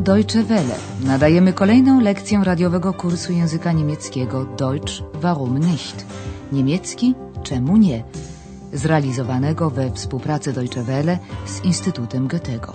Deutsche Welle. Nadajemy kolejną lekcję radiowego kursu języka niemieckiego Deutsch, warum nicht? Niemiecki, czemu nie? Zrealizowanego we współpracy Deutsche Welle z Instytutem Goethego.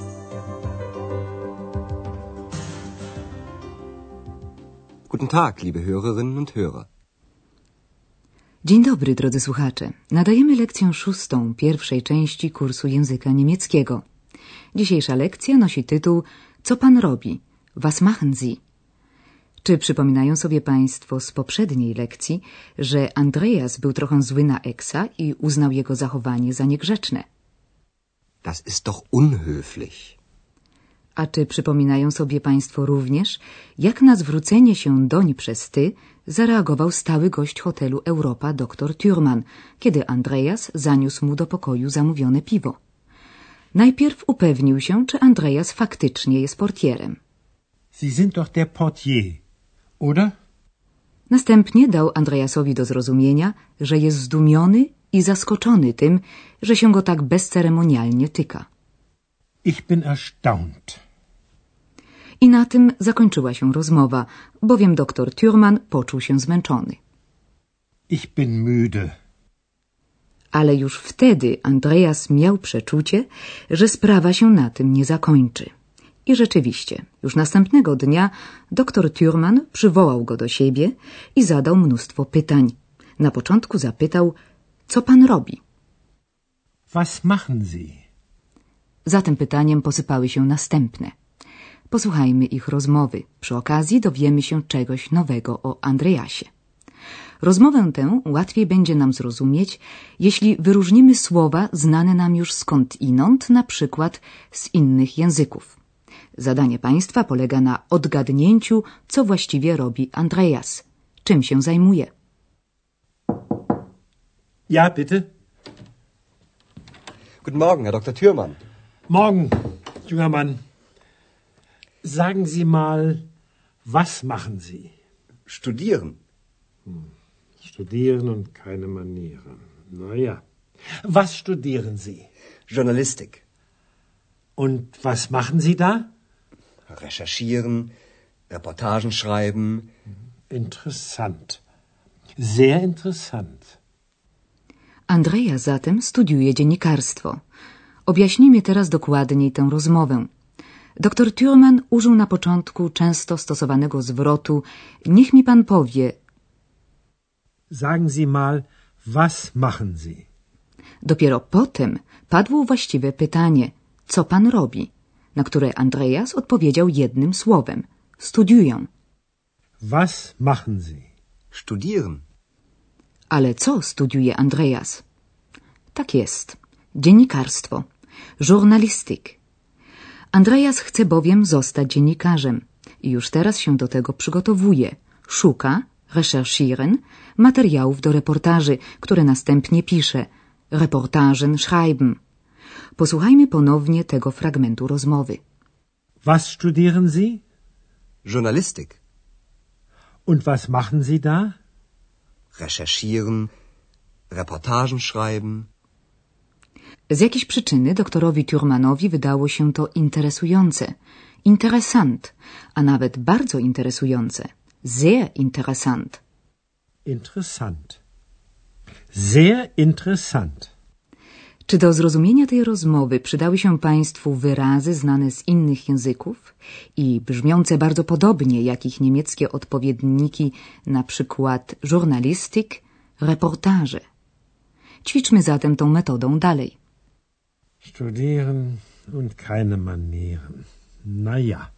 Guten Tag, liebe Hörerinnen und Hörer. Dzień dobry, drodzy słuchacze. Nadajemy lekcję 6 pierwszej części kursu języka niemieckiego. Dzisiejsza lekcja nosi tytuł Co pan robi? Was machen Sie? Czy przypominają sobie państwo z poprzedniej lekcji, że Andreas był trochę zły na Exa i uznał jego zachowanie za niegrzeczne? Das ist doch unhöflich. A czy przypominają sobie państwo również, jak na zwrócenie się doń przez ty zareagował stały gość hotelu Europa dr Thürmann, kiedy Andreas zaniósł mu do pokoju zamówione piwo? Najpierw upewnił się, czy Andreas faktycznie jest portierem. Sie sind doch der Portier, oder? Następnie dał Andreasowi do zrozumienia, że jest zdumiony i zaskoczony tym, że się go tak bezceremonialnie tyka. Ich bin erstaunt. I na tym zakończyła się rozmowa, bowiem dr Thürmann poczuł się zmęczony. Ich bin müde. Ale już wtedy Andreas miał przeczucie, że sprawa się na tym nie zakończy. I rzeczywiście, już następnego dnia dr Thürmann przywołał go do siebie i zadał mnóstwo pytań. Na początku zapytał, co pan robi? Was machen Sie? Za tym pytaniem posypały się następne. Posłuchajmy ich rozmowy. Przy okazji dowiemy się czegoś nowego o Andreasie. Rozmowę tę łatwiej będzie nam zrozumieć, jeśli wyróżnimy słowa znane nam już skądinąd, na przykład z innych języków. Zadanie państwa polega na odgadnięciu, co właściwie robi Andreas. Czym się zajmuje? Ja, bitte. Guten Morgen, Herr Dr. Thürmann. Morgen, junger Mann. Sagen Sie mal, was machen Sie? Studieren. Studieren und keine Manieren. Na ja. Was studieren Sie? Journalistik. Und was machen Sie da? Recherchieren, Reportagen schreiben. Interessant. Sehr interessant. Andreas zatem studiuje dziennikarstwo. Objaśnijmy teraz dokładniej tę rozmowę. Dr Thürmann użył na początku często stosowanego zwrotu niech mi pan powie. Sagen Sie mal, was machen Sie? Dopiero potem padło właściwe pytanie, co pan robi, na które Andreas odpowiedział jednym słowem. Studiuję. Was machen Sie? Studieren. Ale co studiuje Andreas? Tak jest. Dziennikarstwo. Journalistik. Andreas chce bowiem zostać dziennikarzem i już teraz się do tego przygotowuje. Szuka, recherchieren, materiałów do reportaży, które następnie pisze. Reportagen schreiben. Posłuchajmy ponownie tego fragmentu rozmowy. Was studieren Sie? Journalistik. Und was machen Sie da? Recherchieren, Reportagen schreiben. Z jakiejś przyczyny doktorowi Thürmannowi wydało się to interesujące. Interessant, a nawet bardzo interesujące. Sehr interessant. Interessant. Sehr interessant. Czy do zrozumienia tej rozmowy przydały się państwu wyrazy znane z innych języków i brzmiące bardzo podobnie jak ich niemieckie odpowiedniki, na przykład Journalistik, Reportage? Ćwiczmy zatem tą metodą dalej. Studieren und keine Manieren. Na ja.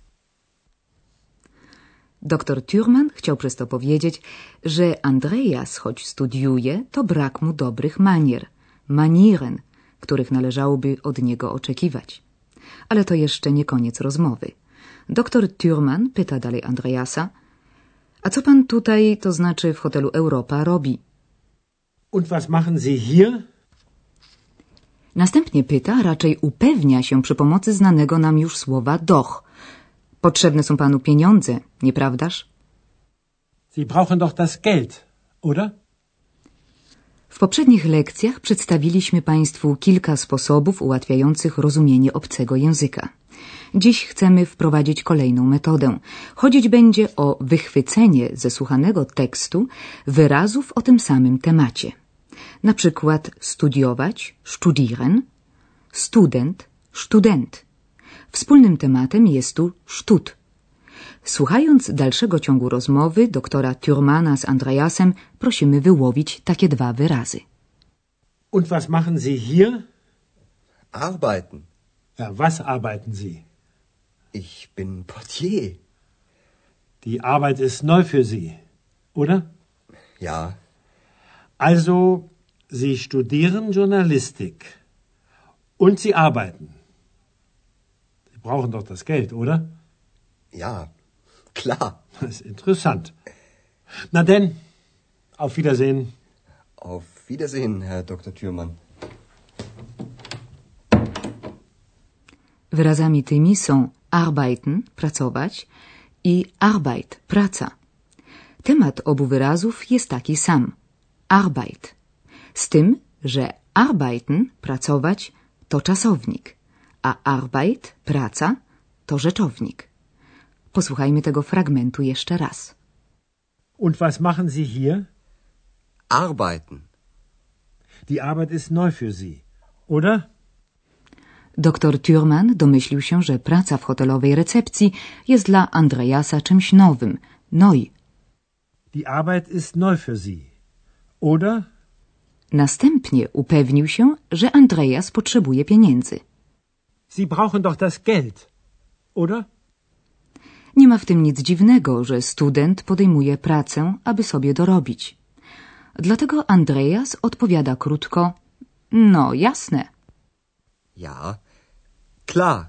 Dr Thürmann chciał przez to powiedzieć, że Andreas, choć studiuje, to brak mu dobrych manier, manieren, których należałoby od niego oczekiwać. Ale to jeszcze nie koniec rozmowy. Dr Thürmann pyta dalej Andreasa, a co pan tutaj, to znaczy w hotelu Europa, robi? Und was machen Sie hier? Następnie pyta, a raczej upewnia się przy pomocy znanego nam już słowa doch. Potrzebne są panu pieniądze, nieprawdaż? Sie brauchen doch das Geld, oder? W poprzednich lekcjach przedstawiliśmy Państwu kilka sposobów ułatwiających rozumienie obcego języka. Dziś chcemy wprowadzić kolejną metodę. Chodzić będzie o wychwycenie ze słuchanego tekstu wyrazów o tym samym temacie. Na przykład studiować, studieren, student, student. Wspólnym tematem jest tu Stud. Słuchając dalszego ciągu rozmowy doktora Thürmana z Andreasem, prosimy wyłowić takie dwa wyrazy. Und was machen Sie hier? Arbeiten. Ja, was arbeiten Sie? Ich bin Portier. Die Arbeit ist neu für Sie, oder? Ja. Also, Sie studieren Journalistik. Und Sie arbeiten. Sie brauchen doch das Geld, oder? Ja, klar. Das ist interessant. Na denn, auf Wiedersehen. Auf Wiedersehen, Herr Dr. Thürmann. Wyrazami tymi są arbeiten, pracować, i Arbeit, praca. Temat obu wyrazów jest taki sam, Arbeit. Z tym, że arbeiten, pracować, to czasownik, a Arbeit, praca, to rzeczownik. Posłuchajmy tego fragmentu jeszcze raz. Und was machen Sie hier? Arbeiten. Die Arbeit ist neu für Sie, oder? Doktor Thürmann domyślił się, że praca w hotelowej recepcji jest dla Andreasa czymś nowym, neu. Die Arbeit ist neu für Sie, oder? Następnie upewnił się, że Andreas potrzebuje pieniędzy. Sie brauchen doch das Geld, oder? Nie ma w tym nic dziwnego, że student podejmuje pracę, aby sobie dorobić. Dlatego Andreas odpowiada krótko, no jasne. Ja, klar.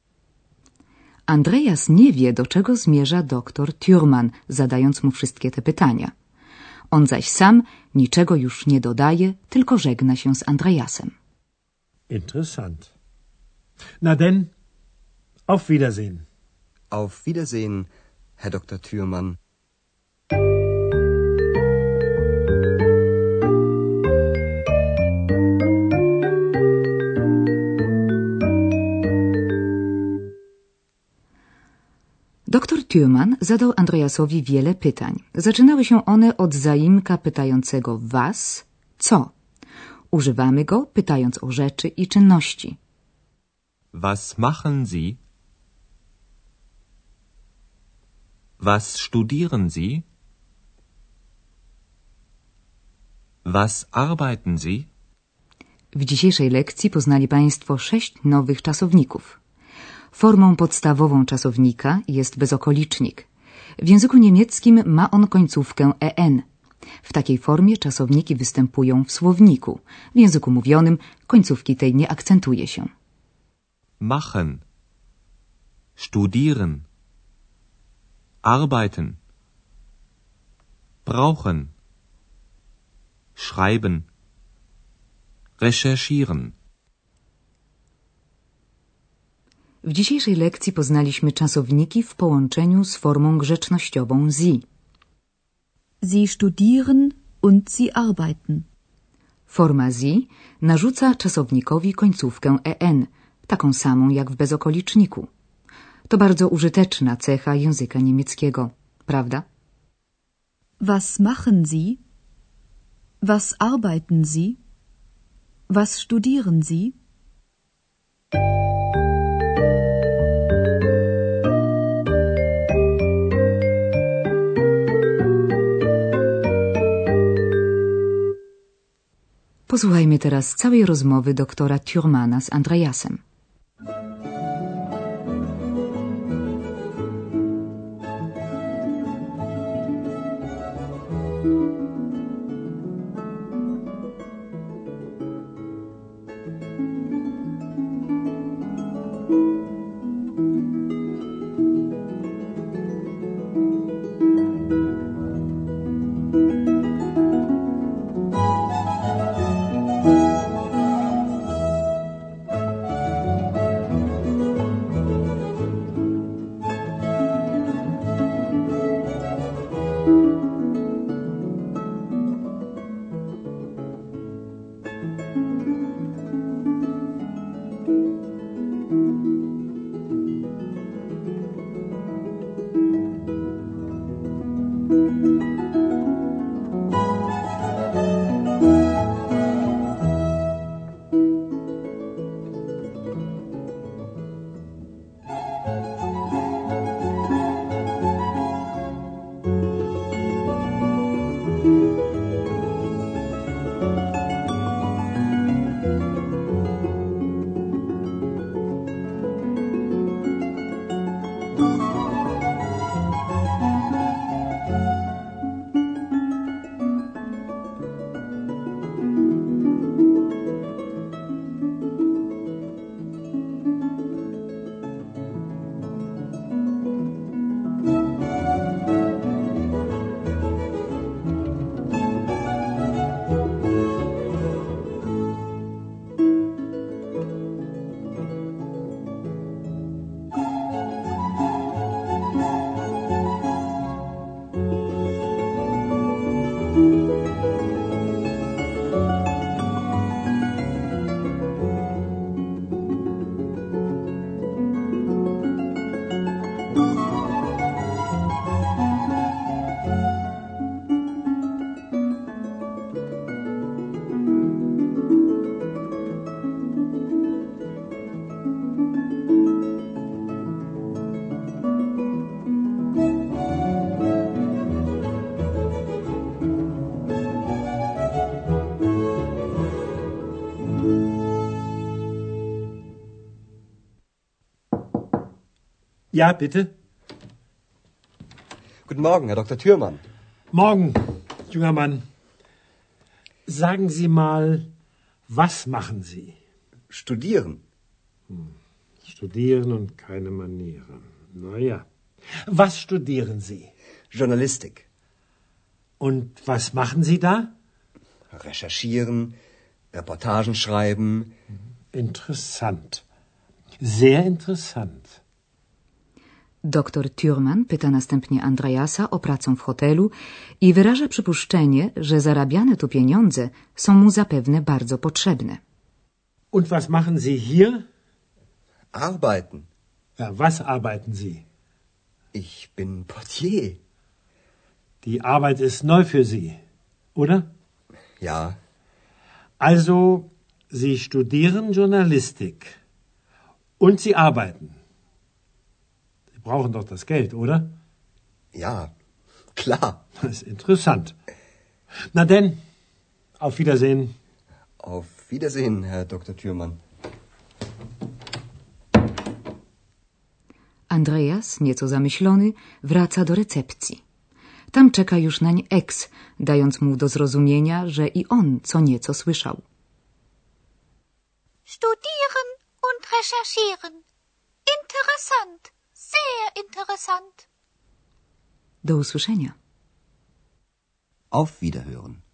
Andreas nie wie, do czego zmierza doktor Thürmann, zadając mu wszystkie te pytania. On zaś sam niczego już nie dodaje, tylko żegna się z Andreasem. Interessant. Na denn, auf Wiedersehen. Auf Wiedersehen, Herr Dr. Thürmann. Doktor Thürmann zadał Andreasowi wiele pytań. Zaczynały się one od zaimka pytającego was, co. Używamy go pytając o rzeczy i czynności. Was machen Sie? Was studieren Sie? Was arbeiten Sie? W dzisiejszej lekcji poznali Państwo 6 nowych czasowników. Formą podstawową czasownika jest bezokolicznik. W języku niemieckim ma on końcówkę en. W takiej formie czasowniki występują w słowniku. W języku mówionym końcówki tej nie akcentuje się. Machen. Studieren. Arbeiten. Brauchen. Schreiben. Recherchieren. W dzisiejszej lekcji poznaliśmy czasowniki w połączeniu z formą grzecznościową Sie. Sie studieren und sie arbeiten. Forma Sie narzuca czasownikowi końcówkę en, taką samą jak w bezokoliczniku. To bardzo użyteczna cecha języka niemieckiego, prawda? Was machen Sie? Was arbeiten Sie? Was studieren Sie? Posłuchajmy teraz całej rozmowy doktora Thürmana z Andreasem. Ja, bitte. Guten Morgen, Herr Dr. Thürmann. Morgen, junger Mann. Sagen Sie mal, was machen Sie? Studieren. Studieren und keine Manieren. Na ja. Was studieren Sie? Journalistik. Und was machen Sie da? Recherchieren, Reportagen schreiben. Interessant. Sehr interessant. Doktor Thürmann pyta następnie Andreasa o pracę w hotelu i wyraża przypuszczenie, że zarabiane tu pieniądze są mu zapewne bardzo potrzebne. Und was machen Sie hier? Arbeiten. Ja, was arbeiten Sie? Ich bin Portier. Die Arbeit ist neu für Sie, oder? Ja. Also, Sie studieren Journalistik. Und Sie arbeiten. Sie brauchen doch das Geld, oder? Ja, klar. Das ist interessant. Na denn, auf Wiedersehen. Auf Wiedersehen, Herr Dr. Thürmann. Andreas, nieco zamyślony, wraca do recepcji. Tam czeka już nań Ex, dając mu do zrozumienia, że i on co nieco słyszał. Studieren und recherchieren. Interessant. Sehr interessant. Do usłyszenia. Auf Wiederhören.